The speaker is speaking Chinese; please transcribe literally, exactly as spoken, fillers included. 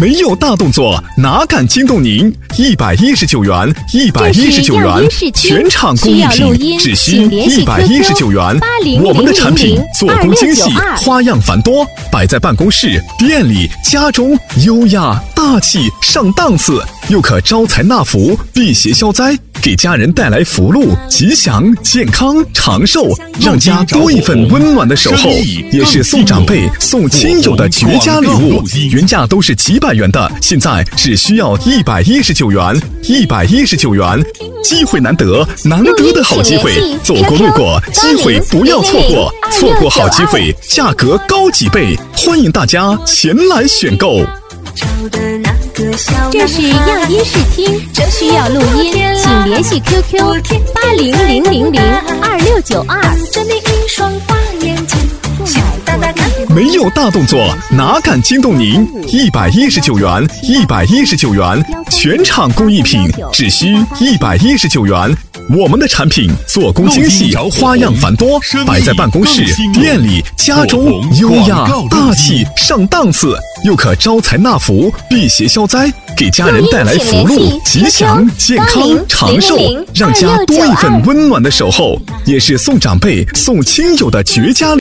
没有大动作，哪敢惊动您？一百一十九元，一百一十九元，全场工艺品，只需一百一十九元。我们的产品做工精细，花样繁多，摆在办公室、店里、家中，优雅大气上档次，又可招财纳福、辟邪消灾，给家人带来福禄、吉祥、健康、长寿，让家多一份温暖的守候，也是送长辈、送亲友的绝佳礼物。原价都是几百元的，现在只需要一百一十九元，一百一十九元，机会难得，难得的好机会，走过路过，机会不要错过，错过好机会，价格高几倍，欢迎大家前来选购。 这是样音视听，需要录音，请联系 Q Q 八零零零零二六九二。 没有大动作，哪敢惊动您？一百一十九元，一百一十九元，全场工艺品，只需一百一十九元。我们的产品做工精细，花样繁多，摆在办公室、店里、家中，优雅大气上档次，又可招财纳福、辟邪消灾，给家人带来福禄、吉祥、健康、长寿，让家多一份温暖的守候，也是送长辈、送亲友的绝佳礼物。